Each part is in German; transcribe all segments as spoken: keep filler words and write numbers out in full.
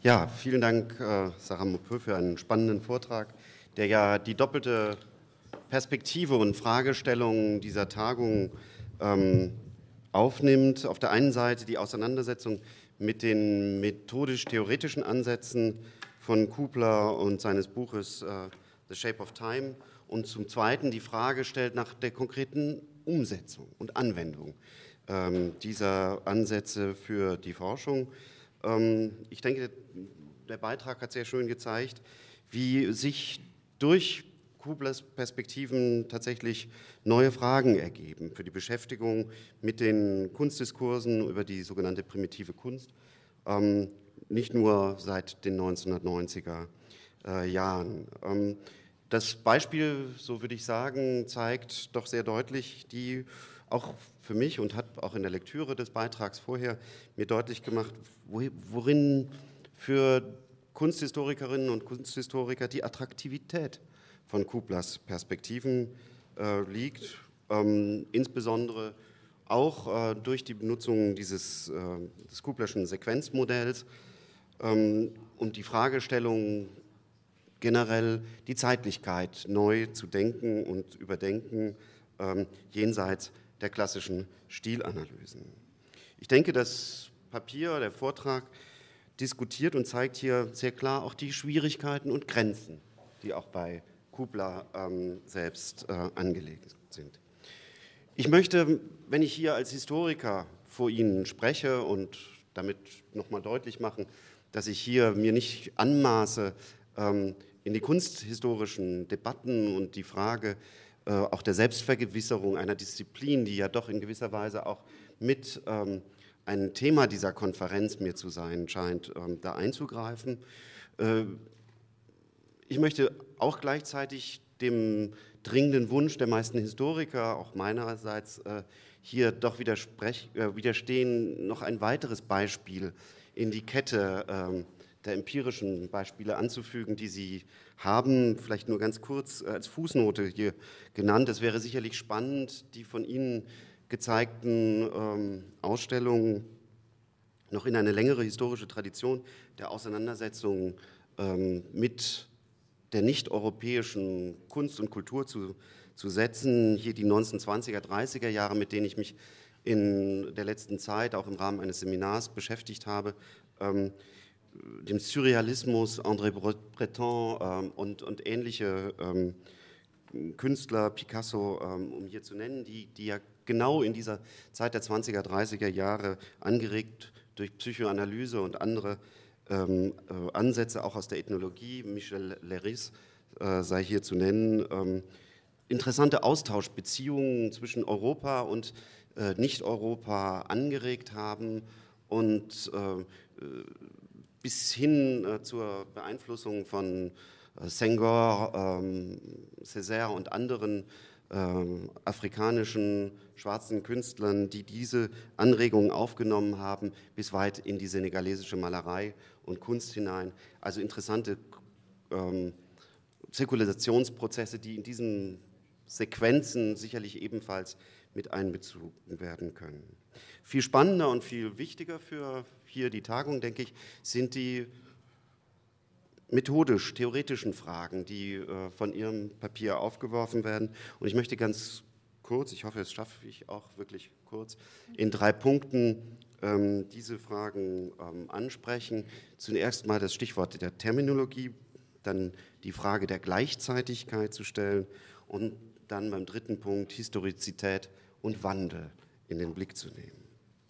Ja, vielen Dank, äh, Sarah Maupeou, für einen spannenden Vortrag, der ja die doppelte Perspektive und Fragestellung dieser Tagung ähm, aufnimmt. Auf der einen Seite die Auseinandersetzung mit den methodisch-theoretischen Ansätzen von Kubler und seines Buches äh, The Shape of Time und zum Zweiten die Frage stellt nach der konkreten Umsetzung und Anwendung ähm, dieser Ansätze für die Forschung. Ähm, ich denke, der Beitrag hat sehr schön gezeigt, wie sich durch Kublers Perspektiven tatsächlich neue Fragen ergeben für die Beschäftigung mit den Kunstdiskursen über die sogenannte primitive Kunst, ähm, nicht nur seit den neunzehnhundertneunziger äh, Jahren. Ähm, das Beispiel, so würde ich sagen, zeigt doch sehr deutlich die, auch für mich und hat auch in der Lektüre des Beitrags vorher mir deutlich gemacht, worin für Kunsthistorikerinnen und Kunsthistoriker die Attraktivität von Kublers Perspektiven äh, liegt, ähm, insbesondere auch äh, durch die Benutzung dieses äh, des Kublerschen Sequenzmodells ähm, und die Fragestellung generell die Zeitlichkeit neu zu denken und überdenken, ähm, jenseits der klassischen Stilanalysen. Ich denke, das Papier, der Vortrag diskutiert und zeigt hier sehr klar auch die Schwierigkeiten und Grenzen, die auch bei Kubler ähm, selbst äh, angelegt sind. Ich möchte, wenn ich hier als Historiker vor Ihnen spreche und damit nochmal deutlich machen, dass ich hier mir nicht anmaße, ähm, in die kunsthistorischen Debatten und die Frage äh, auch der Selbstvergewisserung einer Disziplin, die ja doch in gewisser Weise auch mit ähm, ein Thema dieser Konferenz mir zu sein scheint, ähm, da einzugreifen. Äh, ich möchte auch gleichzeitig dem dringenden Wunsch der meisten Historiker, auch meinerseits, äh, hier doch äh, widerstehen, noch ein weiteres Beispiel in die Kette äh, der empirischen Beispiele anzufügen, die Sie haben, vielleicht nur ganz kurz als Fußnote hier genannt. Es wäre sicherlich spannend, die von Ihnen gezeigten ähm, Ausstellungen noch in eine längere historische Tradition der Auseinandersetzung ähm, mit der nicht-europäischen Kunst und Kultur zu, zu setzen. Hier die neunzehnhundertzwanziger, dreißiger Jahre, mit denen ich mich in der letzten Zeit auch im Rahmen eines Seminars beschäftigt habe, ähm, dem Surrealismus, André Breton ähm, und, und ähnliche ähm, Künstler, Picasso, ähm, um hier zu nennen, die, die ja genau in dieser Zeit der zwanziger, dreißiger Jahre angeregt durch Psychoanalyse und andere ähm, äh, Ansätze, auch aus der Ethnologie, Michel Leiris äh, sei hier zu nennen, ähm, interessante Austauschbeziehungen zwischen Europa und äh, Nicht-Europa angeregt haben und äh, bis hin äh, zur Beeinflussung von äh, Senghor, ähm, Césaire und anderen ähm, afrikanischen schwarzen Künstlern, die diese Anregungen aufgenommen haben, bis weit in die senegalesische Malerei und Kunst hinein. Also interessante ähm, Zirkulationsprozesse, die in diesen Sequenzen sicherlich ebenfalls mit einbezogen werden können. Viel spannender und viel wichtiger für hier die Tagung, denke ich, sind die methodisch-theoretischen Fragen, die äh, von Ihrem Papier aufgeworfen werden. Und ich möchte ganz kurz, ich hoffe, es schaffe ich auch wirklich kurz, in drei Punkten ähm, diese Fragen ähm, ansprechen. Zunächst mal das Stichwort der Terminologie, dann die Frage der Gleichzeitigkeit zu stellen und dann beim dritten Punkt Historizität und Wandel in den Blick zu nehmen.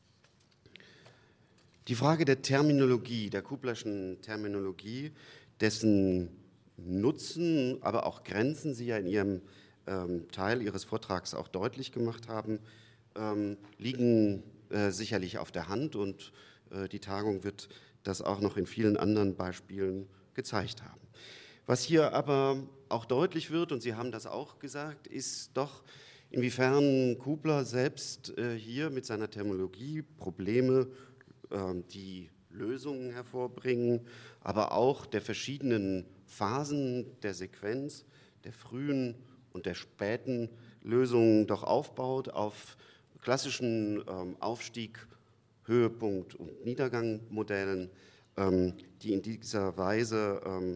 Die Frage der Terminologie, der Kublerschen Terminologie, dessen Nutzen, aber auch Grenzen Sie ja in Ihrem ähm, Teil Ihres Vortrags auch deutlich gemacht haben, ähm, liegen äh, sicherlich auf der Hand und äh, die Tagung wird das auch noch in vielen anderen Beispielen gezeigt haben. Was hier aber auch deutlich wird, und Sie haben das auch gesagt, ist doch, inwiefern Kubler selbst äh, hier mit seiner Terminologie Probleme, äh, die Lösungen hervorbringen, aber auch der verschiedenen Phasen der Sequenz, der frühen und der späten Lösungen doch aufbaut auf klassischen ähm, Aufstieg, Höhepunkt und Niedergangmodellen, ähm, die in dieser Weise ähm,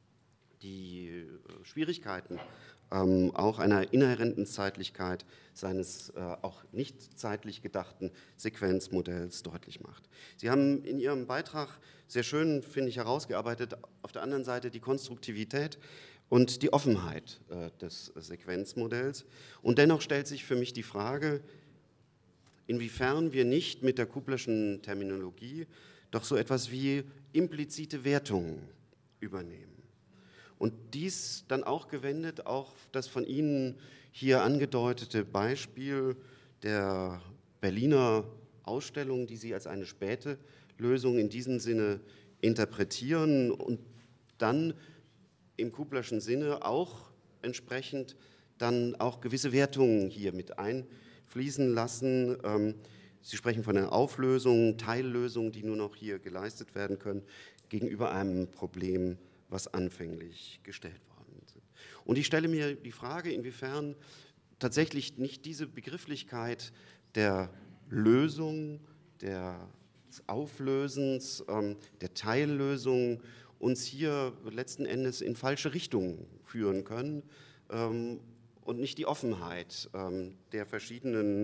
die Schwierigkeiten ähm, auch einer inhärenten Zeitlichkeit seines äh, auch nicht zeitlich gedachten Sequenzmodells deutlich macht. Sie haben in Ihrem Beitrag sehr schön, finde ich, herausgearbeitet, auf der anderen Seite die Konstruktivität und die Offenheit äh, des Sequenzmodells. Und dennoch stellt sich für mich die Frage, inwiefern wir nicht mit der Kublerschen Terminologie doch so etwas wie implizite Wertungen übernehmen. Und dies dann auch gewendet auf das von Ihnen hier angedeutete Beispiel der Berliner Ausstellung, die Sie als eine späte Lösung in diesem Sinne interpretieren und dann im Kublerschen Sinne auch entsprechend dann auch gewisse Wertungen hier mit einfließen lassen. Sie sprechen von einer Auflösung, Teillösungen, die nur noch hier geleistet werden können, gegenüber einem Problem, was anfänglich gestellt worden sind. Und ich stelle mir die Frage, inwiefern tatsächlich nicht diese Begrifflichkeit der Lösung, des Auflösens, ähm, der Teillösung uns hier letzten Endes in falsche Richtungen führen können ähm, und nicht die Offenheit ähm, der verschiedenen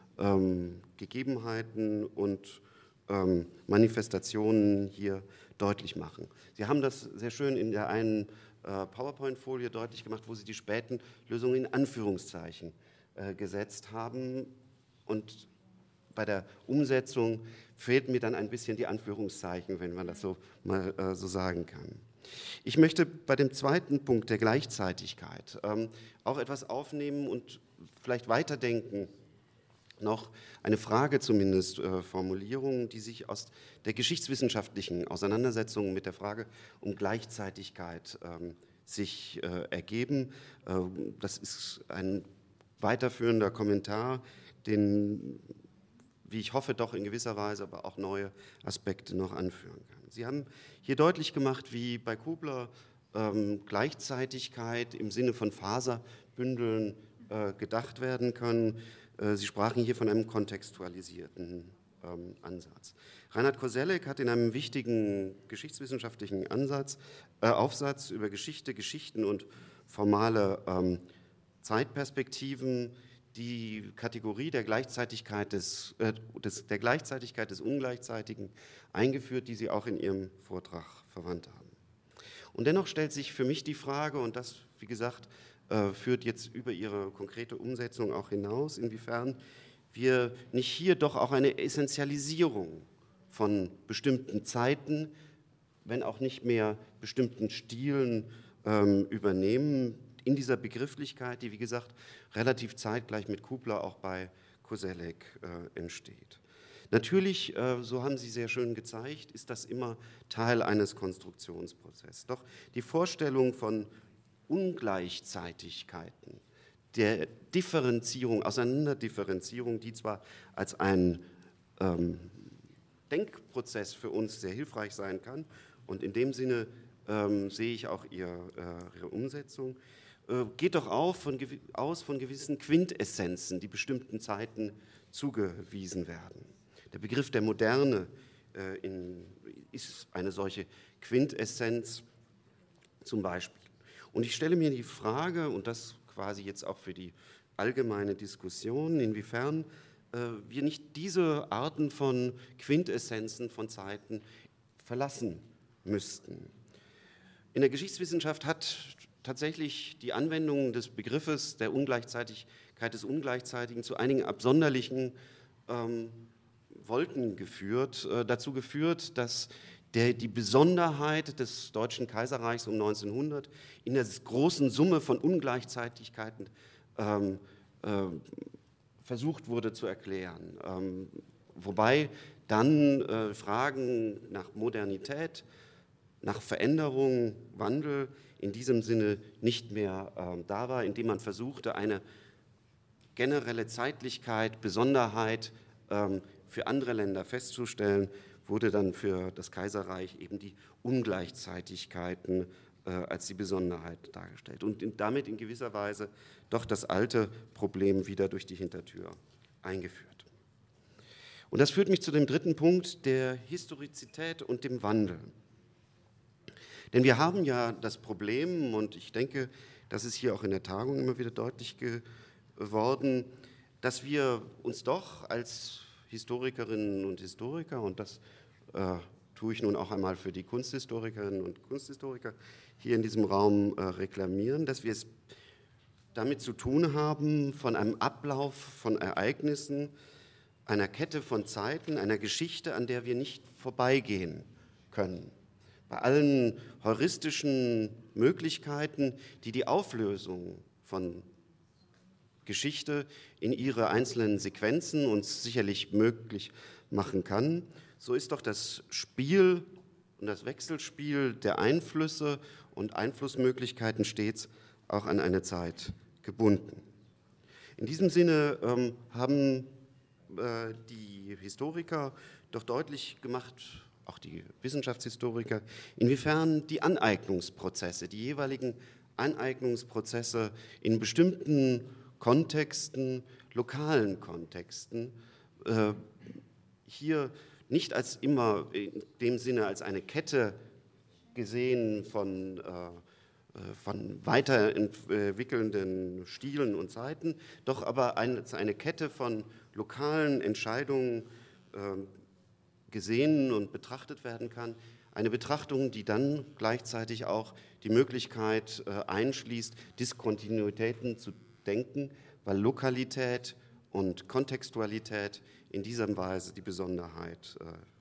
ähm, Gegebenheiten und ähm, Manifestationen hier deutlich machen. Sie haben das sehr schön in der einen äh, PowerPoint-Folie deutlich gemacht, wo Sie die späten Lösungen in Anführungszeichen äh, gesetzt haben. Und bei der Umsetzung fehlt mir dann ein bisschen die Anführungszeichen, wenn man das so mal äh, so sagen kann. Ich möchte bei dem zweiten Punkt der Gleichzeitigkeit ähm, auch etwas aufnehmen und vielleicht weiterdenken, noch eine Frage zumindest, äh, Formulierung, die sich aus der geschichtswissenschaftlichen Auseinandersetzung mit der Frage um Gleichzeitigkeit ähm, sich äh, ergeben. Äh, das ist ein weiterführender Kommentar, den, wie ich hoffe, doch in gewisser Weise aber auch neue Aspekte noch anführen kann. Sie haben hier deutlich gemacht, wie bei Kubler ähm, Gleichzeitigkeit im Sinne von Faserbündeln äh, gedacht werden kann. Sie sprachen hier von einem kontextualisierten ähm, Ansatz. Reinhard Koselleck hat in einem wichtigen geschichtswissenschaftlichen Ansatz, äh, Aufsatz über Geschichte, Geschichten und formale ähm, Zeitperspektiven die Kategorie der Gleichzeitigkeit des, äh, des, der Gleichzeitigkeit des Ungleichzeitigen eingeführt, die Sie auch in Ihrem Vortrag verwandt haben. Und dennoch stellt sich für mich die Frage, und das, wie gesagt, führt jetzt über ihre konkrete Umsetzung auch hinaus, inwiefern wir nicht hier doch auch eine Essentialisierung von bestimmten Zeiten, wenn auch nicht mehr bestimmten Stilen ähm, übernehmen, in dieser Begrifflichkeit, die, wie gesagt, relativ zeitgleich mit Kubler auch bei Koselleck äh, entsteht. Natürlich, äh, so haben Sie sehr schön gezeigt, ist das immer Teil eines Konstruktionsprozesses. Doch die Vorstellung von Ungleichzeitigkeiten, der Differenzierung, Auseinanderdifferenzierung, die zwar als ein ähm, Denkprozess für uns sehr hilfreich sein kann, und in dem Sinne ähm, sehe ich auch ihr, äh, ihre Umsetzung, äh, geht doch auch von, aus von gewissen Quintessenzen, die bestimmten Zeiten zugewiesen werden. Der Begriff der Moderne äh, in, ist eine solche Quintessenz zum Beispiel. Und ich stelle mir die Frage, und das quasi jetzt auch für die allgemeine Diskussion, inwiefern äh, wir nicht diese Arten von Quintessenzen von Zeiten verlassen müssten. In der Geschichtswissenschaft hat tatsächlich die Anwendung des Begriffes der Ungleichzeitigkeit des Ungleichzeitigen zu einigen absonderlichen ähm, Wolken geführt, äh, dazu geführt, dass Der, die Besonderheit des Deutschen Kaiserreichs um neunzehnhundert in der großen Summe von Ungleichzeitigkeiten ähm, äh, versucht wurde zu erklären. Ähm, wobei dann äh, Fragen nach Modernität, nach Veränderung, Wandel in diesem Sinne nicht mehr äh, da war, indem man versuchte, eine generelle Zeitlichkeit, Besonderheit ähm, für andere Länder festzustellen, wurde dann für das Kaiserreich eben die Ungleichzeitigkeiten äh, als die Besonderheit dargestellt und in, damit in gewisser Weise doch das alte Problem wieder durch die Hintertür eingeführt. Und das führt mich zu dem dritten Punkt, der Historizität und dem Wandel. Denn wir haben ja das Problem, und ich denke, das ist hier auch in der Tagung immer wieder deutlich geworden, dass wir uns doch als Historikerinnen und Historiker, und das äh, tue ich nun auch einmal für die Kunsthistorikerinnen und Kunsthistoriker hier in diesem Raum äh, reklamieren, dass wir es damit zu tun haben, von einem Ablauf von Ereignissen, einer Kette von Zeiten, einer Geschichte, an der wir nicht vorbeigehen können. Bei allen heuristischen Möglichkeiten, die die Auflösung von Geschichte in ihre einzelnen Sequenzen uns sicherlich möglich machen kann, so ist doch das Spiel und das Wechselspiel der Einflüsse und Einflussmöglichkeiten stets auch an eine Zeit gebunden. In diesem Sinne ähm, haben äh, die Historiker doch deutlich gemacht, auch die Wissenschaftshistoriker, inwiefern die Aneignungsprozesse, die jeweiligen Aneignungsprozesse in bestimmten Kontexten, lokalen Kontexten, äh, hier nicht als immer in dem Sinne als eine Kette gesehen von, äh, von weiterentwickelnden Stilen und Zeiten, doch aber eine, eine Kette von lokalen Entscheidungen äh, gesehen und betrachtet werden kann. Eine Betrachtung, die dann gleichzeitig auch die Möglichkeit äh, einschließt, Diskontinuitäten zu denken, weil Lokalität und Kontextualität in dieser Weise die Besonderheit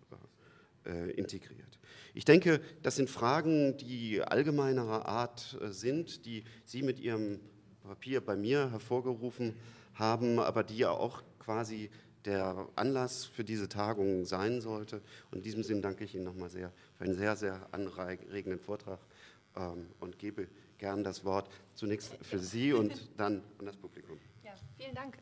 äh, äh, integriert. Ich denke, das sind Fragen, die allgemeinerer Art äh, sind, die Sie mit Ihrem Papier bei mir hervorgerufen haben, aber die ja auch quasi der Anlass für diese Tagung sein sollte. Und in diesem Sinn danke ich Ihnen nochmal sehr für einen sehr, sehr anregenden Vortrag ähm, und gebe gern das Wort zunächst für Sie und dann an das Publikum. Ja, vielen Dank.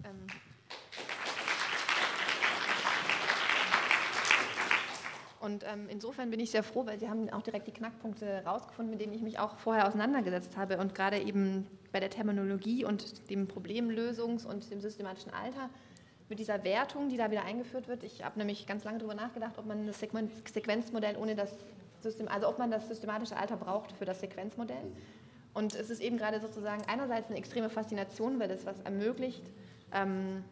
Und ähm, insofern bin ich sehr froh, weil Sie haben auch direkt die Knackpunkte rausgefunden, mit denen ich mich auch vorher auseinandergesetzt habe. Und gerade eben bei der Terminologie und dem Problemlösungs- und dem systematischen Alter, mit dieser Wertung, die da wieder eingeführt wird. Ich habe nämlich ganz lange darüber nachgedacht, ob man das Sequenzmodell ohne das System, also ob man das systematische Alter braucht für das Sequenzmodell. Und es ist eben gerade sozusagen einerseits eine extreme Faszination, weil das was ermöglicht, ähm,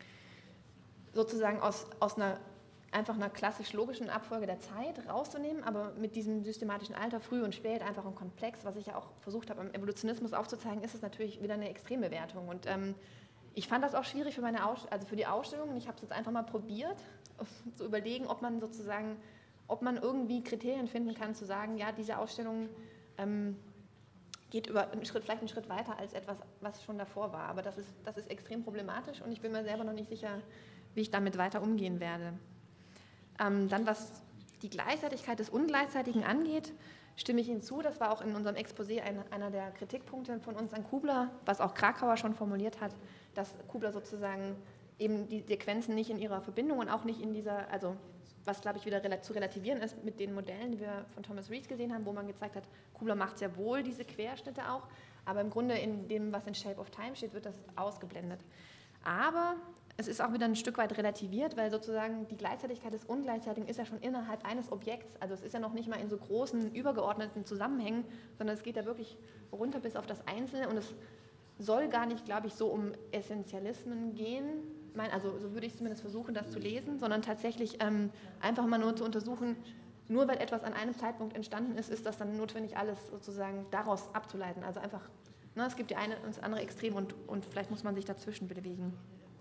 sozusagen aus, aus einer einfach einer klassisch-logischen Abfolge der Zeit rauszunehmen, aber mit diesem systematischen Alter, früh und spät, einfach und komplex, was ich ja auch versucht habe, am Evolutionismus aufzuzeigen, ist es natürlich wieder eine extreme Wertung. Und ähm, ich fand das auch schwierig für, meine Aus- also für die Ausstellung und ich habe es jetzt einfach mal probiert, zu überlegen, ob man sozusagen, ob man irgendwie Kriterien finden kann, zu sagen, ja, diese Ausstellung ähm, geht über einen Schritt, vielleicht einen Schritt weiter als etwas, was schon davor war. Aber das ist, das ist extrem problematisch und ich bin mir selber noch nicht sicher, wie ich damit weiter umgehen werde. Ähm, dann, was die Gleichzeitigkeit des Ungleichzeitigen angeht, stimme ich Ihnen zu. Das war auch in unserem Exposé ein, einer der Kritikpunkte von uns an Kubler, was auch Krakauer schon formuliert hat, dass Kubler sozusagen eben die Sequenzen nicht in ihrer Verbindung und auch nicht in dieser, also was glaube ich wieder zu relativieren ist mit den Modellen, die wir von Thomas Rees gesehen haben, wo man gezeigt hat, Kubler macht sehr wohl diese Querschnitte auch, aber im Grunde in dem, was in Shape of Time steht, wird das ausgeblendet. Aber es ist auch wieder ein Stück weit relativiert, weil sozusagen die Gleichzeitigkeit des Ungleichzeitigen ist ja schon innerhalb eines Objekts, also es ist ja noch nicht mal in so großen, übergeordneten Zusammenhängen, sondern es geht ja wirklich runter bis auf das Einzelne und es soll gar nicht, glaube ich, so um Essentialismen gehen, also so würde ich zumindest versuchen, das zu lesen, sondern tatsächlich ähm, einfach mal nur zu untersuchen, nur weil etwas an einem Zeitpunkt entstanden ist, ist das dann notwendig, alles sozusagen daraus abzuleiten. Also einfach, ne, es gibt die eine und das andere Extrem und, und vielleicht muss man sich dazwischen bewegen.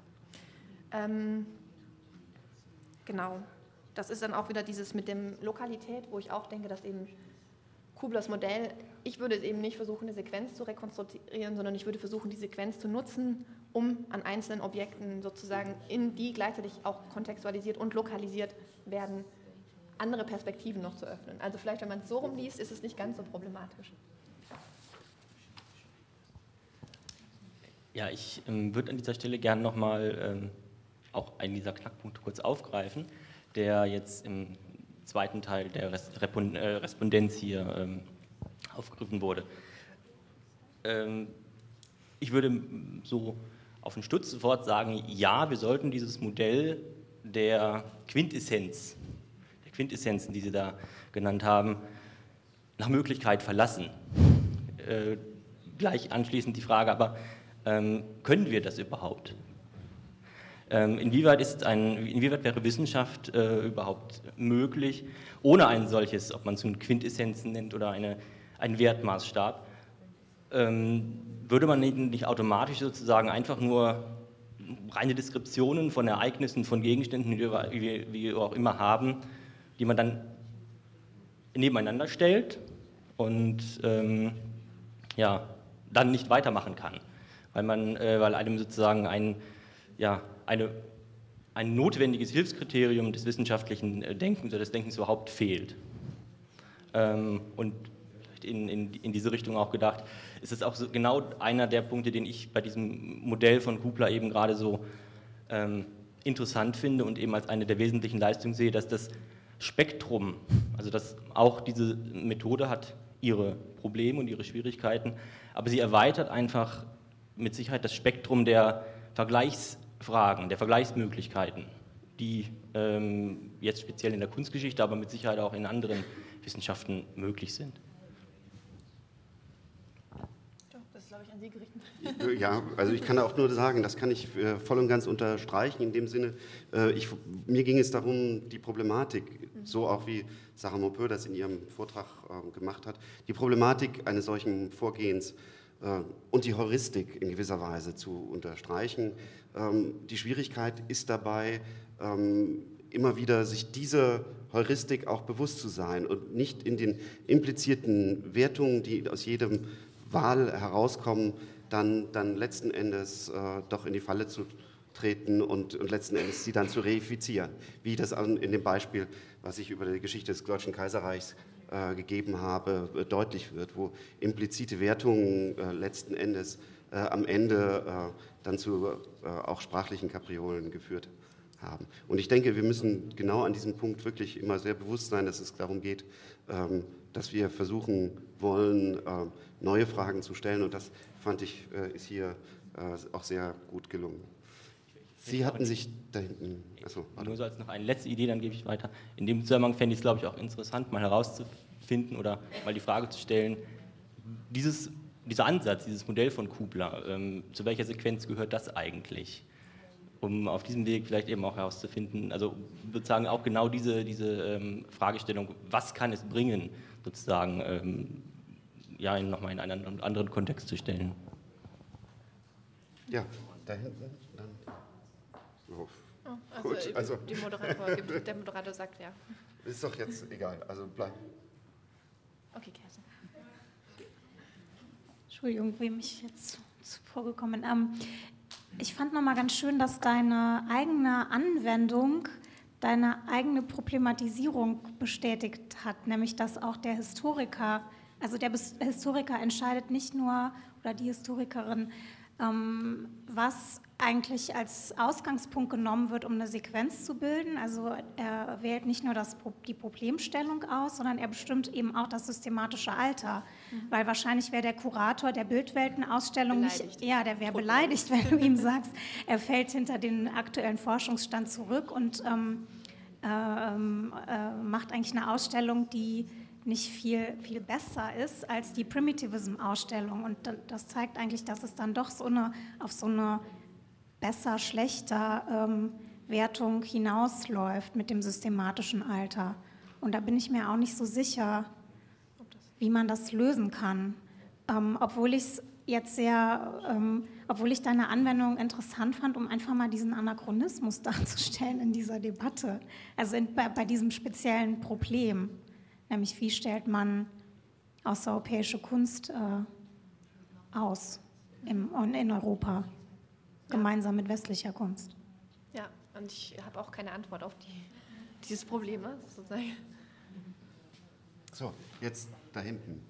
Ähm, genau, das ist dann auch wieder dieses mit dem Lokalität, wo ich auch denke, dass eben Kublers Modell, ich würde eben nicht versuchen, eine Sequenz zu rekonstruieren, sondern ich würde versuchen, die Sequenz zu nutzen, um an einzelnen Objekten sozusagen, in die gleichzeitig auch kontextualisiert und lokalisiert werden, andere Perspektiven noch zu öffnen. Also vielleicht, wenn man es so rumliest, ist es nicht ganz so problematisch. Ja, ich ähm, würde an dieser Stelle gerne nochmal ähm, auch einen dieser Knackpunkte kurz aufgreifen, der jetzt im zweiten Teil der Respondenz hier ähm, aufgegriffen wurde. Ähm, ich würde so auf den Stutz sofort sagen, ja, wir sollten dieses Modell der Quintessenz, der Quintessenzen, die Sie da genannt haben, nach Möglichkeit verlassen. Äh, gleich anschließend die Frage, aber ähm, können wir das überhaupt? Ähm, inwieweit, ist ein, inwieweit wäre Wissenschaft äh, überhaupt möglich, ohne ein solches, ob man es nun Quintessenzen nennt oder eine, einen Wertmaßstab, ähm, würde man nicht automatisch sozusagen einfach nur reine Deskriptionen von Ereignissen, von Gegenständen, die wir, wie wir auch immer haben, die man dann nebeneinander stellt und ähm, ja, dann nicht weitermachen kann, weil, man, äh, weil einem sozusagen ein, ja, eine, ein notwendiges Hilfskriterium des wissenschaftlichen Denkens oder des Denkens überhaupt fehlt. Ähm, und in, in, in diese Richtung auch gedacht, ist es auch so genau einer der Punkte, den ich bei diesem Modell von Kubler eben gerade so ähm, interessant finde und eben als eine der wesentlichen Leistungen sehe, dass das Spektrum, also dass auch diese Methode hat ihre Probleme und ihre Schwierigkeiten, aber sie erweitert einfach mit Sicherheit das Spektrum der Vergleichsfragen, der Vergleichsmöglichkeiten, die ähm, jetzt speziell in der Kunstgeschichte, aber mit Sicherheit auch in anderen Wissenschaften möglich sind. Das ist, glaube ich, an Sie gerichtet. Ja, also ich kann da auch nur sagen, das kann ich äh, voll und ganz unterstreichen, in dem Sinne, äh, ich, mir ging es darum, die Problematik, mhm. so auch wie Sarah Maupeou das in ihrem Vortrag äh, gemacht hat, die Problematik eines solchen Vorgehens äh, und die Heuristik in gewisser Weise zu unterstreichen. Ähm, die Schwierigkeit ist dabei, ähm, immer wieder sich dieser Heuristik auch bewusst zu sein und nicht in den implizierten Wertungen, die aus jedem Wahl herauskommen, dann, dann letzten Endes äh, doch in die Falle zu treten und, und letzten Endes sie dann zu reifizieren, wie das an, in dem Beispiel, was ich über die Geschichte des Deutschen Kaiserreichs äh, gegeben habe, äh, deutlich wird, wo implizite Wertungen äh, letzten Endes äh, am Ende äh, dann zu äh, auch sprachlichen Kapriolen geführt haben. Und ich denke, wir müssen genau an diesem Punkt wirklich immer sehr bewusst sein, dass es darum geht, ähm, dass wir versuchen wollen, äh, neue Fragen zu stellen. Und das, fand ich, äh, ist hier äh, auch sehr gut gelungen. Sie hatten sich da hinten... Achso, nur so als noch eine letzte Idee, dann gebe ich weiter. In dem Zusammenhang fände ich es, glaube ich, auch interessant, mal herauszufinden oder mal die Frage zu stellen, dieses, dieser Ansatz, dieses Modell von Kubler, ähm, zu welcher Sequenz gehört das eigentlich? Um auf diesem Weg vielleicht eben auch herauszufinden, also sozusagen auch genau diese, diese ähm, Fragestellung, was kann es bringen, sozusagen, ähm, ja, nochmal in einen anderen Kontext zu stellen. Ja, da hinten dann. Oh. Oh, also, Gut, also die Moderator, der Moderator sagt ja. Ist doch jetzt egal, also bleib. Okay, Kerstin. Entschuldigung, wem ich jetzt vorgekommen bin. Ähm, Ich fand nochmal ganz schön, dass deine eigene Anwendung deine eigene Problematisierung bestätigt hat, nämlich dass auch der Historiker, also der Historiker entscheidet nicht nur, oder die Historikerin, ähm, was eigentlich als Ausgangspunkt genommen wird, um eine Sequenz zu bilden. Also er wählt nicht nur das, die Problemstellung aus, sondern er bestimmt eben auch das systematische Alter. Mhm. Weil wahrscheinlich wäre der Kurator der Bildweltenausstellung nicht, ja, der wäre beleidigt, wenn du ihm sagst, er fällt hinter den aktuellen Forschungsstand zurück und ähm, ähm, äh, macht eigentlich eine Ausstellung, die nicht viel, viel besser ist als die Primitivism-Ausstellung. Und das zeigt eigentlich, dass es dann doch so eine, auf so eine besser, schlechter ähm, Wertung hinausläuft mit dem systematischen Alter. Und da bin ich mir auch nicht so sicher, wie man das lösen kann. Ähm, obwohl ich es jetzt sehr, ähm, obwohl ich deine Anwendung interessant fand, um einfach mal diesen Anachronismus darzustellen in dieser Debatte. Also in, bei, bei diesem speziellen Problem. Nämlich, wie stellt man außereuropäische Kunst äh, aus im, in Europa, gemeinsam mit westlicher Kunst? Ja, und ich habe auch keine Antwort auf die, dieses Problem. Sozusagen. So, jetzt da hinten.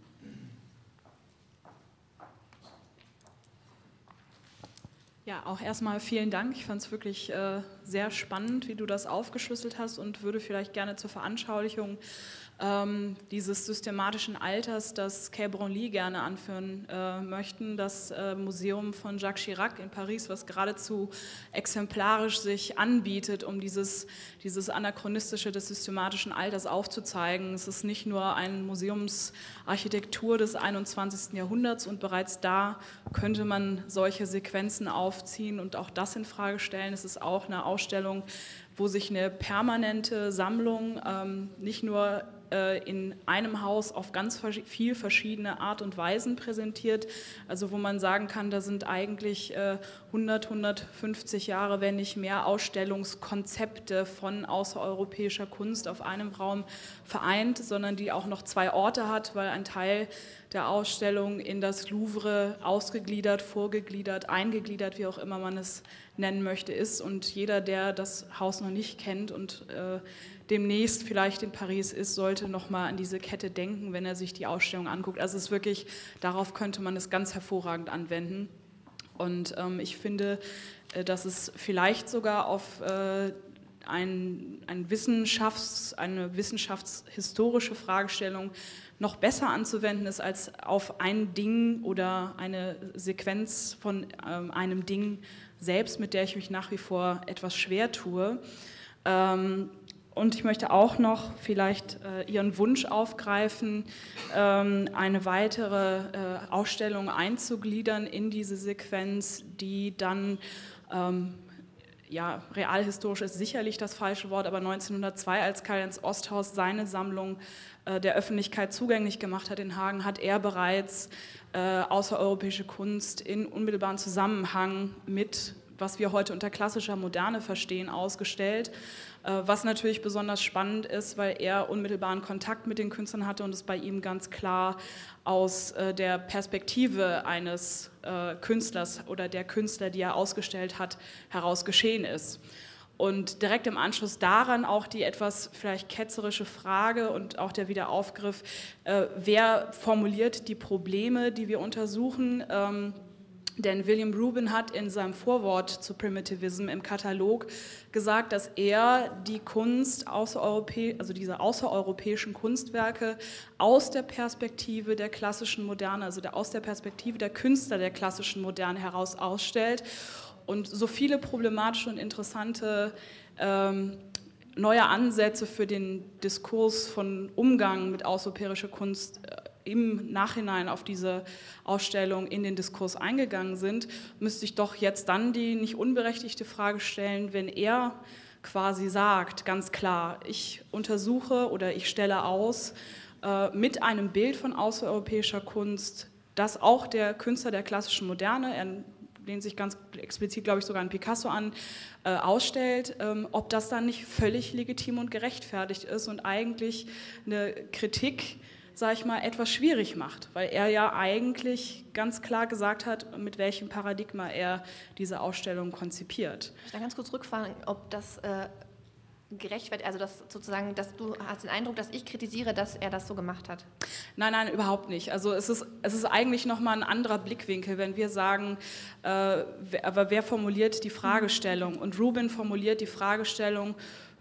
Ja, auch erstmal vielen Dank. Ich fand es wirklich äh, sehr spannend, wie du das aufgeschlüsselt hast und würde vielleicht gerne zur Veranschaulichung ähm, dieses systematischen Alters, das Quai Branly gerne anführen äh, möchten, das äh, Museum von Jacques Chirac in Paris, was geradezu exemplarisch sich anbietet, um dieses, dieses Anachronistische des systematischen Alters aufzuzeigen. Es ist nicht nur eine Museumsarchitektur des einundzwanzigsten Jahrhunderts und bereits da könnte man solche Sequenzen aufziehen und auch das in Frage stellen. Es ist auch eine Ausstellung, wo sich eine permanente Sammlung ähm, nicht nur äh, in einem Haus auf ganz viel verschiedene Art und Weisen präsentiert, also wo man sagen kann, da sind eigentlich äh, hundert, hundertfünfzig Jahre, wenn nicht mehr, Ausstellungskonzepte von außereuropäischer Kunst auf einem Raum vereint, sondern die auch noch zwei Orte hat, weil ein Teil der Ausstellung in das Louvre ausgegliedert, vorgegliedert, eingegliedert, wie auch immer man es nennen möchte, ist. Und jeder, der das Haus noch nicht kennt und äh, demnächst vielleicht in Paris ist, sollte nochmal an diese Kette denken, wenn er sich die Ausstellung anguckt. Also es ist wirklich, darauf könnte man es ganz hervorragend anwenden. Und ähm, ich finde, äh, dass es vielleicht sogar auf äh, ein, ein Wissenschafts-, eine wissenschaftshistorische Fragestellung noch besser anzuwenden ist als auf ein Ding oder eine Sequenz von ähm, einem Ding selbst, mit der ich mich nach wie vor etwas schwer tue. Ähm, und ich möchte auch noch vielleicht äh, Ihren Wunsch aufgreifen, ähm, eine weitere äh, Ausstellung einzugliedern in diese Sequenz, die dann ähm, ja, realhistorisch ist sicherlich das falsche Wort, aber neunzehnhundertzwei, als Karl-Jens Osthaus seine Sammlung äh, der Öffentlichkeit zugänglich gemacht hat in Hagen, hat er bereits äh, außereuropäische Kunst in unmittelbaren Zusammenhang mit, was wir heute unter klassischer Moderne verstehen, ausgestellt. Äh, was natürlich besonders spannend ist, weil er unmittelbaren Kontakt mit den Künstlern hatte und es bei ihm ganz klar aus äh, der Perspektive eines äh, Künstlers oder der Künstler, die er ausgestellt hat, heraus geschehen ist. Und direkt im Anschluss daran auch die etwas vielleicht ketzerische Frage und auch der Wiederaufgriff, äh, wer formuliert die Probleme, die wir untersuchen, ähm, denn William Rubin hat in seinem Vorwort zu Primitivism im Katalog gesagt, dass er die Kunst, außereuropä- also diese außereuropäischen Kunstwerke aus der Perspektive der klassischen Moderne, also der, aus der Perspektive der Künstler der klassischen Moderne heraus ausstellt und so viele problematische und interessante ähm, neue Ansätze für den Diskurs von Umgang mit außereuropäischer Kunst äh, im Nachhinein auf diese Ausstellung in den Diskurs eingegangen sind, müsste ich doch jetzt dann die nicht unberechtigte Frage stellen, wenn er quasi sagt, ganz klar, ich untersuche oder ich stelle aus äh, mit einem Bild von außereuropäischer Kunst, das auch der Künstler der klassischen Moderne, er lehnt sich ganz explizit, glaube ich, sogar an Picasso an, äh, ausstellt, ähm, ob das dann nicht völlig legitim und gerechtfertigt ist und eigentlich eine Kritik, sage ich mal, etwas schwierig macht, weil er ja eigentlich ganz klar gesagt hat, mit welchem Paradigma er diese Ausstellung konzipiert. Ich da ganz kurz rückfragen, ob das äh, gerechtfertigt, also dass sozusagen, dass du hast den Eindruck, dass ich kritisiere, dass er das so gemacht hat. Nein, nein, überhaupt nicht. Also es ist, es ist eigentlich nochmal ein anderer Blickwinkel, wenn wir sagen, äh, wer, aber wer formuliert die Fragestellung? Und Rubin formuliert die Fragestellung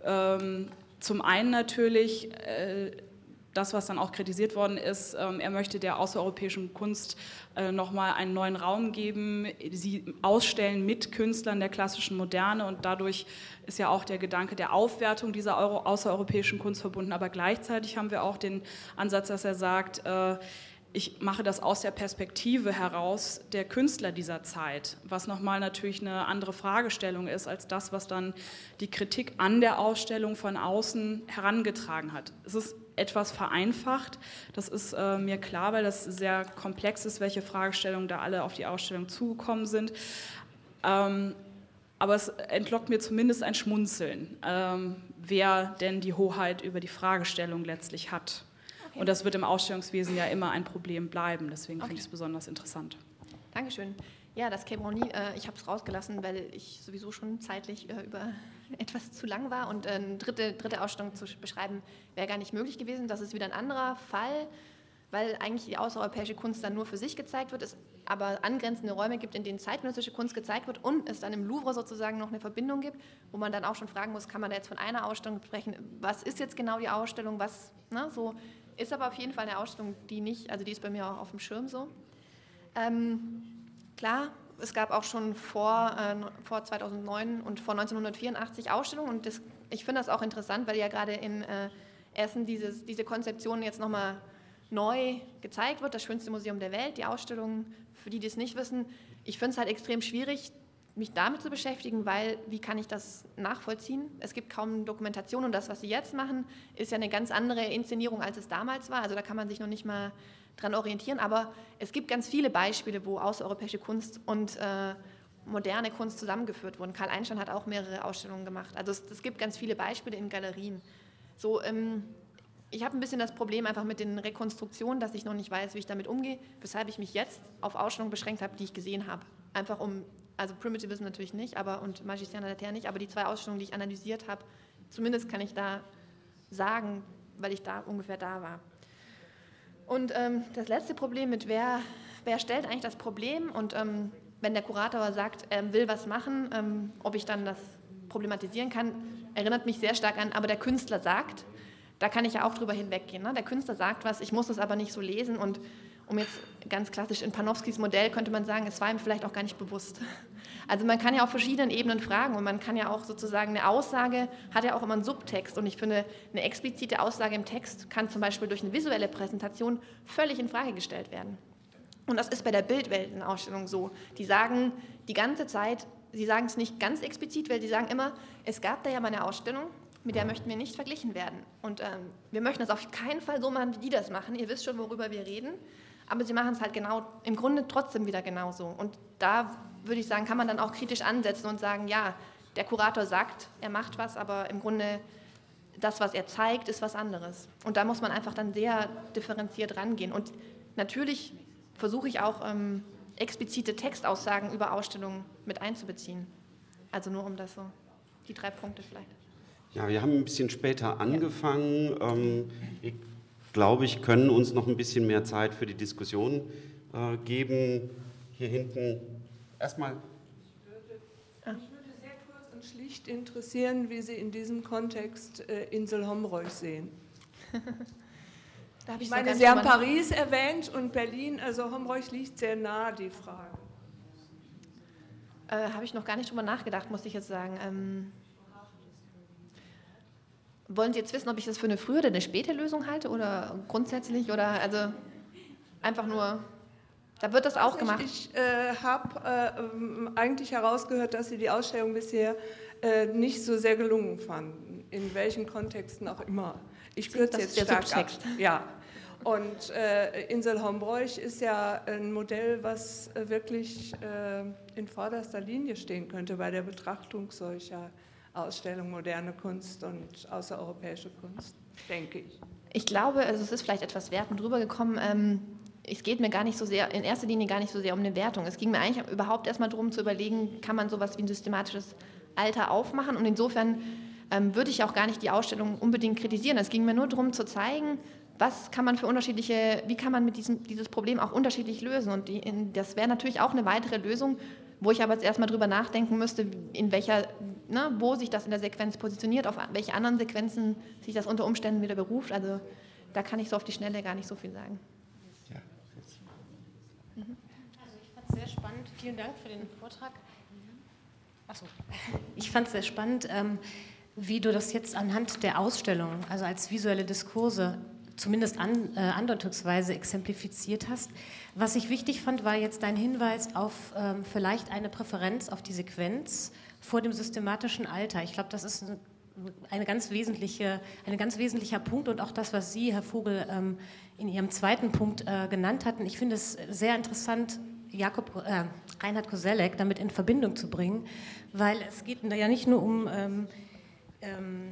ähm, zum einen natürlich, äh, das, was dann auch kritisiert worden ist, ähm, er möchte der außereuropäischen Kunst äh, nochmal einen neuen Raum geben, sie ausstellen mit Künstlern der klassischen Moderne und dadurch ist ja auch der Gedanke der Aufwertung dieser Euro- außereuropäischen Kunst verbunden, aber gleichzeitig haben wir auch den Ansatz, dass er sagt, äh, ich mache das aus der Perspektive heraus der Künstler dieser Zeit, was nochmal natürlich eine andere Fragestellung ist als das, was dann die Kritik an der Ausstellung von außen herangetragen hat. Es ist etwas vereinfacht, das ist äh, mir klar, weil das sehr komplex ist, welche Fragestellungen da alle auf die Ausstellung zugekommen sind. Ähm, aber es entlockt mir zumindest ein Schmunzeln, ähm, wer denn die Hoheit über die Fragestellung letztlich hat. Okay. Und das wird im Ausstellungswesen ja immer ein Problem bleiben, deswegen okay. finde ich es besonders interessant. Dankeschön. Ja, das Quai Branly, äh, ich habe es rausgelassen, weil ich sowieso schon zeitlich äh, über etwas zu lang war und äh, eine dritte, dritte Ausstellung zu beschreiben wäre gar nicht möglich gewesen. Das ist wieder ein anderer Fall. weil eigentlich die außereuropäische Kunst dann nur für sich gezeigt wird, es aber angrenzende Räume gibt, in denen zeitgenössische Kunst gezeigt wird und es dann im Louvre sozusagen noch eine Verbindung gibt, wo man dann auch schon fragen muss, kann man da jetzt von einer Ausstellung sprechen, was ist jetzt genau die Ausstellung, was, ne, so, ist aber auf jeden Fall eine Ausstellung, die nicht, also die ist bei mir auch auf dem Schirm so. Ähm, klar, es gab auch schon vor, äh, vor zweitausendneun und vor neunzehnhundertvierundachtzig Ausstellungen und das, ich finde das auch interessant, weil ja gerade in äh, Essen dieses, diese Konzeption jetzt nochmal neu gezeigt wird, das schönste Museum der Welt, die Ausstellung, für die, die es nicht wissen. Ich finde es halt extrem schwierig, mich damit zu beschäftigen, weil wie kann ich das nachvollziehen? Es gibt kaum Dokumentation und das, was sie jetzt machen, ist ja eine ganz andere Inszenierung, als es damals war. Also da kann man sich noch nicht mal dran orientieren, aber es gibt ganz viele Beispiele, wo außereuropäische Kunst und äh, moderne Kunst zusammengeführt wurden. Karl Einstein hat auch mehrere Ausstellungen gemacht. Also es, es gibt ganz viele Beispiele in Galerien. So, ähm, ich habe ein bisschen das Problem einfach mit den Rekonstruktionen, dass ich noch nicht weiß, wie ich damit umgehe, weshalb ich mich jetzt auf Ausstellungen beschränkt habe, die ich gesehen habe. Einfach um, also Primitivism natürlich nicht, aber und Magicien de la Terre nicht, aber die zwei Ausstellungen, die ich analysiert habe, zumindest kann ich da sagen, weil ich da ungefähr da war. Und ähm, das letzte Problem mit, wer, wer stellt eigentlich das Problem und ähm, wenn der Kurator sagt, er will was machen, ähm, ob ich dann das problematisieren kann, erinnert mich sehr stark an, aber der Künstler sagt, da kann ich ja auch drüber hinweggehen. Ne? Der Künstler sagt was, ich muss es aber nicht so lesen und um jetzt ganz klassisch in Panofskis Modell könnte man sagen, es war ihm vielleicht auch gar nicht bewusst. Also man kann ja auf verschiedenen Ebenen fragen und man kann ja auch sozusagen eine Aussage, hat ja auch immer einen Subtext und ich finde, eine explizite Aussage im Text kann zum Beispiel durch eine visuelle Präsentation völlig in Frage gestellt werden. Und das ist bei der Bildweltenausstellung so. Die sagen die ganze Zeit, sie sagen es nicht ganz explizit, weil sie sagen immer, es gab da ja mal eine Ausstellung, mit der möchten wir nicht verglichen werden. Und ähm, wir möchten das auf keinen Fall so machen, wie die das machen. Ihr wisst schon, worüber wir reden. Aber sie machen es halt genau, im Grunde trotzdem wieder genauso. Und da würde ich sagen, kann man dann auch kritisch ansetzen und sagen, ja, der Kurator sagt, er macht was, aber im Grunde das, was er zeigt, ist was anderes. Und da muss man einfach dann sehr differenziert rangehen. Und natürlich versuche ich auch ähm, explizite Textaussagen über Ausstellungen mit einzubeziehen. Also nur um das so, die drei Punkte vielleicht. Ja, wir haben ein bisschen später angefangen. Ähm, ich glaube, ich können uns noch ein bisschen mehr Zeit für die Diskussion äh, geben. Hier hinten erstmal. Mich würde sehr kurz und schlicht interessieren, wie Sie in diesem Kontext äh, Insel Homroich sehen. Da hab ich ich meine, so Sie haben Paris erwähnt und Berlin, also Homroich liegt sehr nah, die Frage. Äh, Habe ich noch gar nicht drüber nachgedacht, muss ich jetzt sagen. Ähm, wollen Sie jetzt wissen, ob ich das für eine frühe oder eine späte Lösung halte oder grundsätzlich oder also einfach nur, da wird das auch gemacht. Ich, ich äh, habe äh, eigentlich herausgehört, dass Sie die Ausstellung bisher äh, nicht so sehr gelungen fanden, in welchen Kontexten auch immer. Ich kürze jetzt stark ab. Ja. Und äh, Insel Homroich ist ja ein Modell, was äh, wirklich äh, in vorderster Linie stehen könnte bei der Betrachtung solcher Ausstellung moderne Kunst und außereuropäische Kunst, denke ich. Ich glaube, also es ist vielleicht etwas wertend rübergekommen. Ähm, es geht mir gar nicht so sehr, in erster Linie gar nicht so sehr um eine Wertung. Es ging mir eigentlich überhaupt erstmal darum zu überlegen, kann man sowas wie ein systematisches Alter aufmachen? Und insofern ähm, würde ich auch gar nicht die Ausstellung unbedingt kritisieren. Es ging mir nur darum zu zeigen, was kann man für unterschiedliche, wie kann man mit diesem dieses Problem auch unterschiedlich lösen? Und die, in, das wäre natürlich auch eine weitere Lösung, wo ich aber jetzt erstmal drüber nachdenken müsste, in welcher, ne, wo sich das in der Sequenz positioniert, auf welche anderen Sequenzen sich das unter Umständen wieder beruft. Also da kann ich so auf die Schnelle gar nicht so viel sagen. Ja. Mhm. Also ich fand es sehr spannend. Vielen Dank für den Vortrag. Achso. Ich fand es sehr spannend, ähm, wie du das jetzt anhand der Ausstellung, also als visuelle Diskurse, zumindest an, äh, andeutungsweise exemplifiziert hast. Was ich wichtig fand, war jetzt dein Hinweis auf ähm, vielleicht eine Präferenz auf die Sequenz vor dem systematischen Alter. Ich glaube, das ist eine, eine ganz wesentliche, ein ganz wesentlicher Punkt und auch das, was Sie, Herr Vogel, ähm, in Ihrem zweiten Punkt äh, genannt hatten. Ich finde es sehr interessant, Jakob, äh, Reinhard Koselleck damit in Verbindung zu bringen, weil es geht ja nicht nur um ähm, ähm,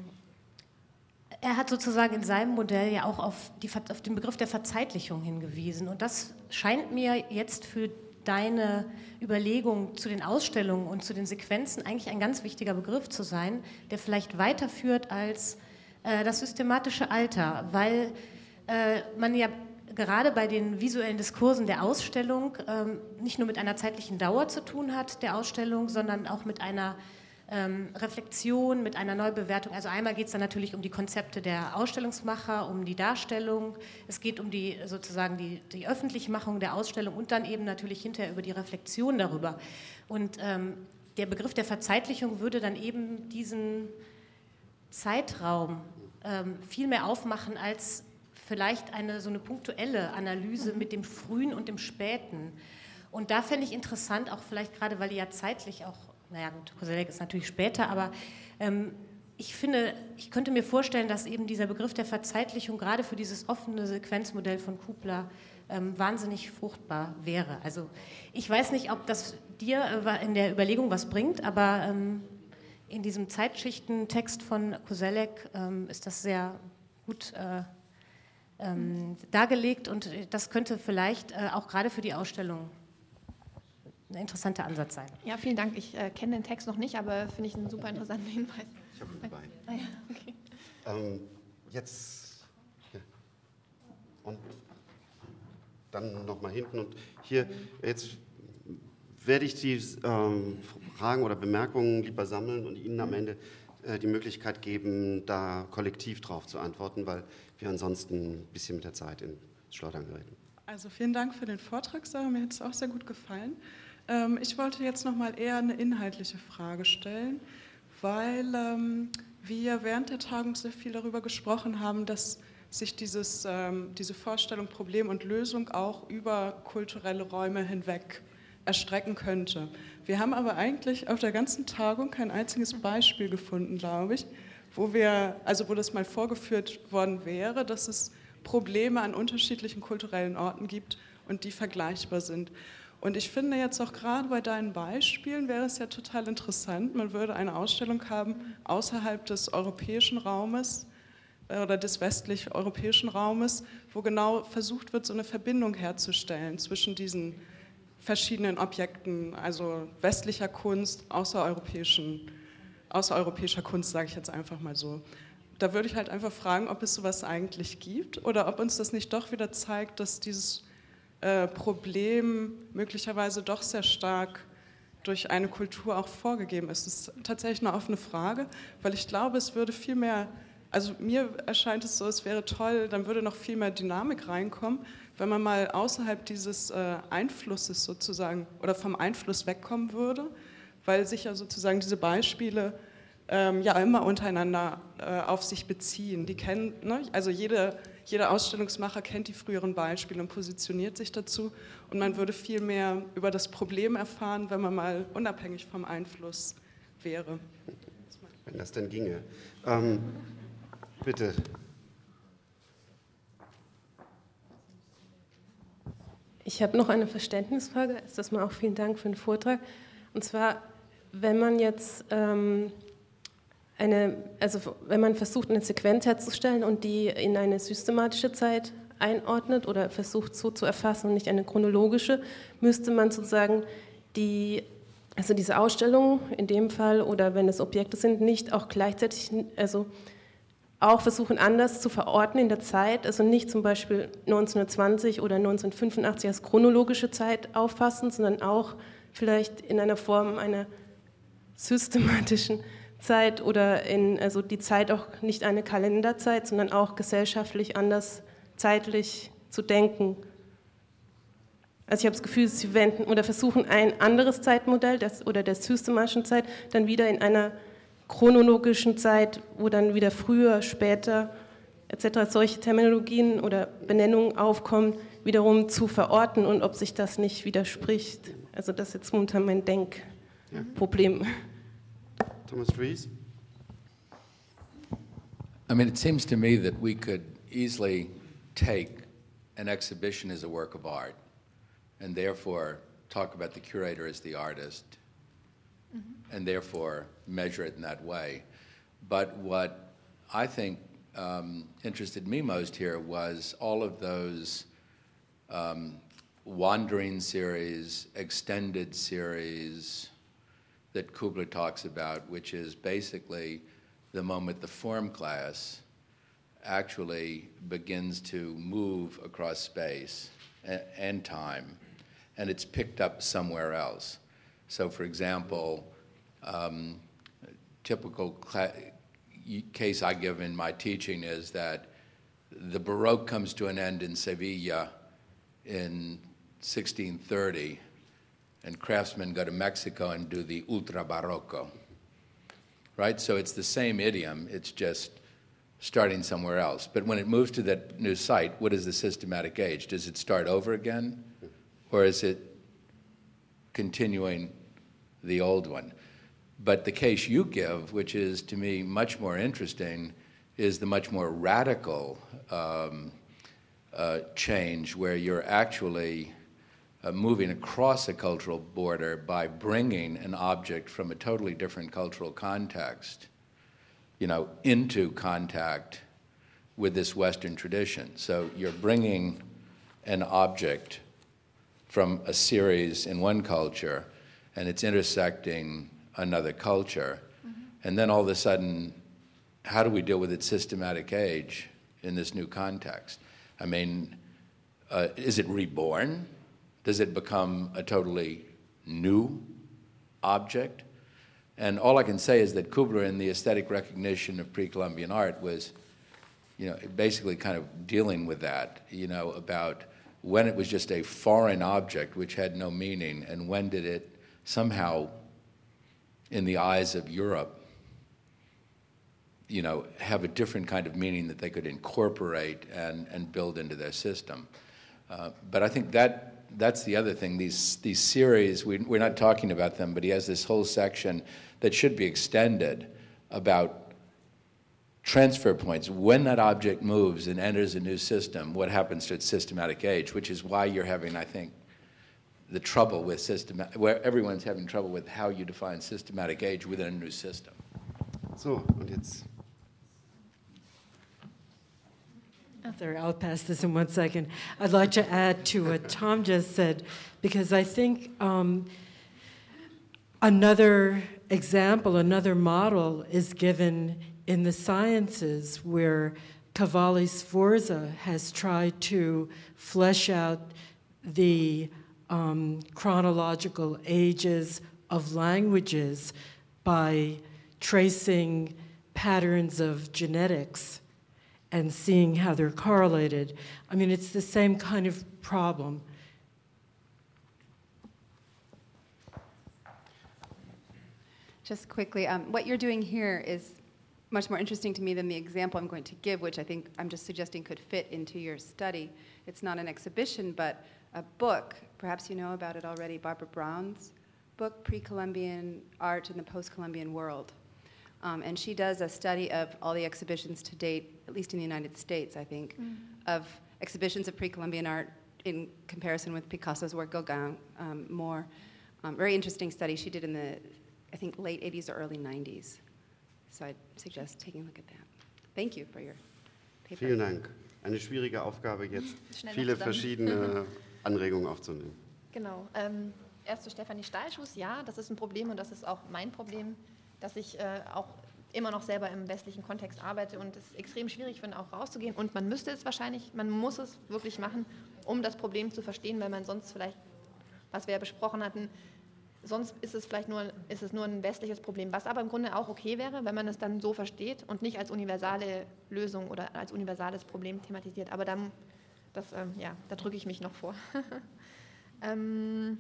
er hat sozusagen in seinem Modell ja auch auf, die, auf den Begriff der Verzeitlichung hingewiesen. Und das scheint mir jetzt für deine Überlegung zu den Ausstellungen und zu den Sequenzen eigentlich ein ganz wichtiger Begriff zu sein, der vielleicht weiterführt als äh, das systematische Alter, weil äh, man ja gerade bei den visuellen Diskursen der Ausstellung ähm, nicht nur mit einer zeitlichen Dauer zu tun hat, der Ausstellung, sondern auch mit einer ähm, Reflexion, mit einer Neubewertung. Also einmal geht es dann natürlich um die Konzepte der Ausstellungsmacher, um die Darstellung, es geht um die sozusagen die, die Öffentlichmachung der Ausstellung und dann eben natürlich hinterher über die Reflexion darüber. Und ähm, der Begriff der Verzeitlichung würde dann eben diesen Zeitraum ähm, viel mehr aufmachen als vielleicht eine so eine punktuelle Analyse mit dem Frühen und dem Späten. Und da fände ich interessant, auch vielleicht gerade, weil die ja zeitlich auch, naja gut, Koselleck ist natürlich später, aber ähm, ich finde, ich könnte mir vorstellen, dass eben dieser Begriff der Verzeitlichung gerade für dieses offene Sequenzmodell von Kubler ähm, wahnsinnig fruchtbar wäre. Also ich weiß nicht, ob das dir äh, in der Überlegung was bringt, aber ähm, in diesem Zeitschichtentext von Koselleck ähm, ist das sehr gut äh, ähm, dargelegt und das könnte vielleicht äh, auch gerade für die Ausstellung ein interessanter Ansatz sein. Ja, vielen Dank. Ich äh, kenne den Text noch nicht, aber finde ich einen super interessanten Hinweis. Ich habe ihn dabei. Ah, ja, okay. ähm, jetzt ja. Und dann nochmal hinten und hier, jetzt werde ich die ähm, Fragen oder Bemerkungen lieber sammeln und Ihnen am Ende äh, die Möglichkeit geben, da kollektiv drauf zu antworten, weil wir ansonsten ein bisschen mit der Zeit ins Schleudern geraten. Also vielen Dank für den Vortrag, Sarah, mir hat es auch sehr gut gefallen. Ähm, ich wollte jetzt nochmal eher eine inhaltliche Frage stellen, weil ähm, wir während der Tagung sehr viel darüber gesprochen haben, dass sich dieses, ähm, diese Vorstellung Problem und Lösung auch über kulturelle Räume hinweg erstrecken könnte. Wir haben aber eigentlich auf der ganzen Tagung kein einziges Beispiel gefunden, glaube ich, wo wir, also wo das mal vorgeführt worden wäre, dass es Probleme an unterschiedlichen kulturellen Orten gibt und die vergleichbar sind. Und ich finde jetzt auch gerade bei deinen Beispielen wäre es ja total interessant, man würde eine Ausstellung haben außerhalb des europäischen Raumes äh, oder des westlich-europäischen Raumes, wo genau versucht wird, so eine Verbindung herzustellen zwischen diesen verschiedenen Objekten, also westlicher Kunst, außereuropäischen, außereuropäischer Kunst, sage ich jetzt einfach mal so. Da würde ich halt einfach fragen, ob es sowas eigentlich gibt oder ob uns das nicht doch wieder zeigt, dass dieses äh, Problem möglicherweise doch sehr stark durch eine Kultur auch vorgegeben ist. Das ist tatsächlich eine offene Frage, weil ich glaube, es würde viel mehr, also mir erscheint es so, es wäre toll, dann würde noch viel mehr Dynamik reinkommen, wenn man mal außerhalb dieses äh, Einflusses sozusagen oder vom Einfluss wegkommen würde, weil sich ja sozusagen diese Beispiele ähm, ja immer untereinander äh, auf sich beziehen. Die kennen, ne? Also jede, jeder Ausstellungsmacher kennt die früheren Beispiele und positioniert sich dazu und man würde viel mehr über das Problem erfahren, wenn man mal unabhängig vom Einfluss wäre. Wenn das denn ginge. Ähm, bitte. Ich habe noch eine Verständnisfrage. Erst mal auch vielen Dank für den Vortrag. Und zwar, wenn man jetzt ähm, eine, also wenn man versucht, eine Sequenz herzustellen und die in eine systematische Zeit einordnet oder versucht so zu erfassen und nicht eine chronologische, müsste man sozusagen die, also diese Ausstellung in dem Fall oder wenn es Objekte sind, nicht auch gleichzeitig, also auch versuchen anders zu verorten in der Zeit, also nicht zum Beispiel neunzehnhundertzwanzig oder neunzehnhundertfünfundachtzig als chronologische Zeit auffassen, sondern auch vielleicht in einer Form einer systematischen Zeit oder in, also die Zeit auch nicht eine Kalenderzeit, sondern auch gesellschaftlich anders zeitlich zu denken. Also ich habe das Gefühl, Sie wenden oder versuchen ein anderes Zeitmodell das, oder der systematischen Zeit dann wieder in einer chronologischen Zeit, wo dann wieder früher, später et cetera solche Terminologien oder Benennungen aufkommen, wiederum zu verorten und ob sich das nicht widerspricht. Also das ist jetzt momentan mein Denkproblem. Ja. Thomas Dries? I mean, it seems to me that we could easily take an exhibition as a work of art and therefore talk about the curator as the artist mm-hmm. and therefore measure it in that way. But what I think um, interested me most here was all of those um, wandering series, extended series that Kubler talks about, which is basically the moment the form class actually begins to move across space and time, and it's picked up somewhere else. So, for example, um, a typical case I give in my teaching is that the Baroque comes to an end in Sevilla in sixteen thirty, and craftsmen go to Mexico and do the Ultra Barroco, right? So it's the same idiom, it's just starting somewhere else. But when it moves to that new site, what is the systematic age? Does it start over again, or is it continuing the old one? But the case you give, which is to me much more interesting, is the much more radical um, uh, change where you're actually uh, moving across a cultural border by bringing an object from a totally different cultural context, you know, into contact with this Western tradition. So you're bringing an object from a series in one culture, and it's intersecting another culture. Mm-hmm. And then all of a sudden, how do we deal with its systematic age in this new context? I mean, uh, is it reborn? Does it become a totally new object? And all I can say is that Kubler, in the aesthetic recognition of pre-Columbian art, was, you know, basically kind of dealing with that, you know, about when it was just a foreign object which had no meaning, and when did it somehow, in the eyes of Europe, you know, have a different kind of meaning that they could incorporate and, and build into their system. Uh, but I think that that's the other thing. These these series, we, we're not talking about them, but he has this whole section that should be extended about transfer points. When that object moves and enters a new system, what happens to its systematic age, which is why you're having, I think, the trouble with system, where everyone's having trouble with how you define systematic age within a new system. So, und jetzt. Sorry, I'll pass this in one second. I'd like to add to what Tom just said, because I think um, another example, another model is given in the sciences, where Cavalli Sforza has tried to flesh out the um, chronological ages of languages by tracing patterns of genetics and seeing how they're correlated. I mean, it's the same kind of problem. Just quickly, um, what you're doing here is much more interesting to me than the example I'm going to give, which I think I'm just suggesting could fit into your study. It's not an exhibition, but a book. Perhaps you know about it already, Barbara Brown's book, Pre-Columbian Art in the Post-Columbian World. Um, and she does a study of all the exhibitions to date, at least in the United States, I think, mm. of exhibitions of pre-Columbian art in comparison with Picasso's work, Gauguin, um, more. Um, very interesting study she did in the, I think, late eighties or early nineties. So I'd suggest taking a look at that. Thank you for your paper. Vielen Dank. Eine schwierige Aufgabe jetzt, viele verschiedene Anregungen aufzunehmen. Genau. Ähm, erst zu Stefanie Steilschuss. Ja, das ist ein Problem und das ist auch mein Problem, dass ich äh, auch immer noch selber im westlichen Kontext arbeite und es extrem schwierig finde, auch rauszugehen. Und man müsste es wahrscheinlich, man muss es wirklich machen, um das Problem zu verstehen, weil man sonst vielleicht, was wir ja besprochen hatten, sonst ist es vielleicht nur, ist es nur ein westliches Problem, was aber im Grunde auch okay wäre, wenn man es dann so versteht und nicht als universale Lösung oder als universales Problem thematisiert. Aber dann, das, ähm, ja, da drücke ich mich noch vor. ähm,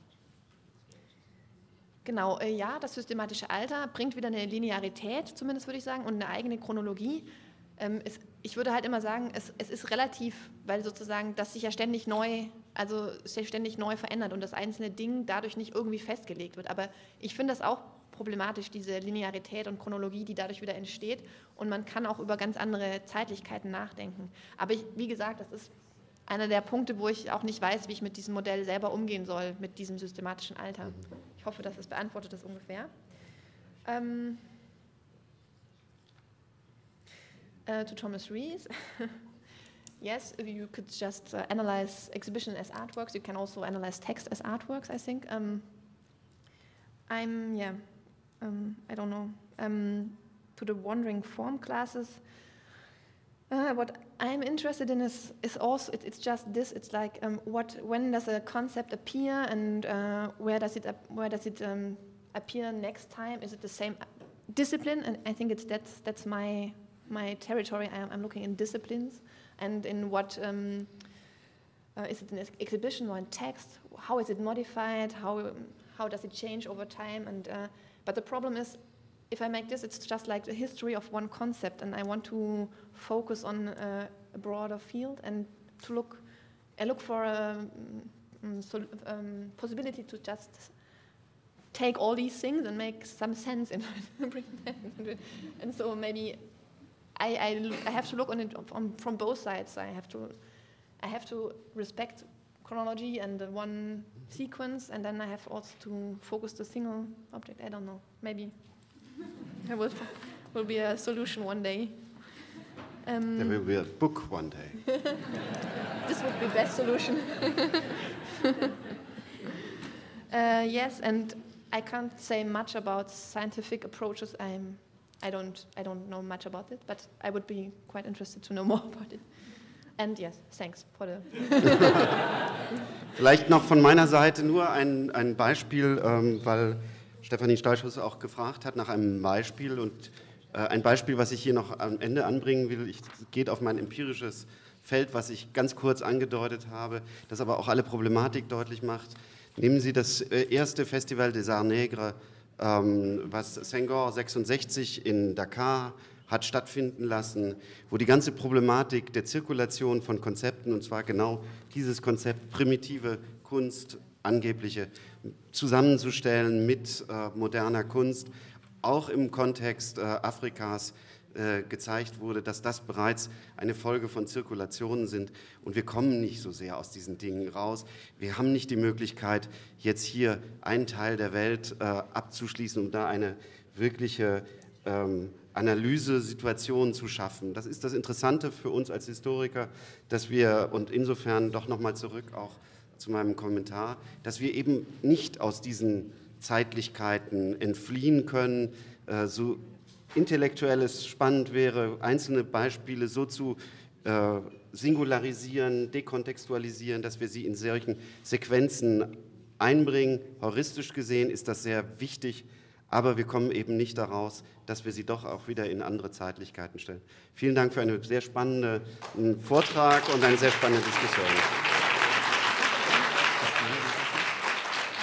Genau, äh, ja, das systematische Alter bringt wieder eine Linearität, zumindest würde ich sagen, und eine eigene Chronologie. Ähm, es, ich würde halt immer sagen, es, es ist relativ, weil sozusagen das sich ja ständig neu, also sich ständig neu verändert und das einzelne Ding dadurch nicht irgendwie festgelegt wird. Aber ich finde das auch problematisch, diese Linearität und Chronologie, die dadurch wieder entsteht. Und man kann auch über ganz andere Zeitlichkeiten nachdenken. Aber ich, wie gesagt, das ist einer der Punkte, wo ich auch nicht weiß, wie ich mit diesem Modell selber umgehen soll, mit diesem systematischen Alter. Ich hoffe, dass es beantwortet ist ungefähr. Um, uh, to Thomas Rees. Yes, you could just uh, analyze exhibition as artworks. You can also analyze text as artworks, I think. Um, I'm, yeah, um, I don't know. Um, to the wandering form classes, Uh, what I'm interested in is, is also, it, it's just this, it's like um, what, when does a concept appear and uh, where does it, where does it um, appear next time? Is it the same discipline? And I think it's that's, that's my, my territory. I'm, I'm looking in disciplines and in what, um, uh, is it an exhibition or in text? How is it modified? How, how does it change over time? And uh, but the problem is, if I make this, it's just like the history of one concept, and I want to focus on uh, a broader field and to look, I look for a um, so, um, possibility to just take all these things and make some sense in it. And so maybe I, I, I have to look on it on, from both sides. I have to, I have to respect chronology and the one sequence, and then I have also to focus the single object. I don't know, maybe. There will, will be a solution one day. Um, there will be a book one day. This would be the best solution. uh, yes, and I can't say much about scientific approaches. I'm, I don't, I don't know much about it, but I would be quite interested to know more about it. And yes, thanks for the. Vielleicht noch von meiner Seite nur ein, ein Beispiel, ähm, weil Stefanie Steichhuss auch gefragt hat nach einem Beispiel und äh, ein Beispiel, was ich hier noch am Ende anbringen will, ich, geht auf mein empirisches Feld, was ich ganz kurz angedeutet habe, das aber auch alle Problematik deutlich macht. Nehmen Sie das äh, erste Festival des Arts Nègres, ähm, was Senghor sechsundsechzig in Dakar hat stattfinden lassen, wo die ganze Problematik der Zirkulation von Konzepten, und zwar genau dieses Konzept primitive Kunst, angebliche, zusammenzustellen mit äh, moderner Kunst, auch im Kontext äh, Afrikas äh, gezeigt wurde, dass das bereits eine Folge von Zirkulationen sind. Und wir kommen nicht so sehr aus diesen Dingen raus. Wir haben nicht die Möglichkeit, jetzt hier einen Teil der Welt äh, abzuschließen, um da eine wirkliche ähm, Analysesituation zu schaffen. Das ist das Interessante für uns als Historiker, dass wir, und insofern doch nochmal zurück auch zu meinem Kommentar, dass wir eben nicht aus diesen Zeitlichkeiten entfliehen können, äh, so intellektuell es spannend wäre, einzelne Beispiele so zu äh, singularisieren, dekontextualisieren, dass wir sie in solchen Sequenzen einbringen. Heuristisch gesehen ist das sehr wichtig, aber wir kommen eben nicht daraus, dass wir sie doch auch wieder in andere Zeitlichkeiten stellen. Vielen Dank für einen sehr spannenden Vortrag und eine sehr spannende Diskussion.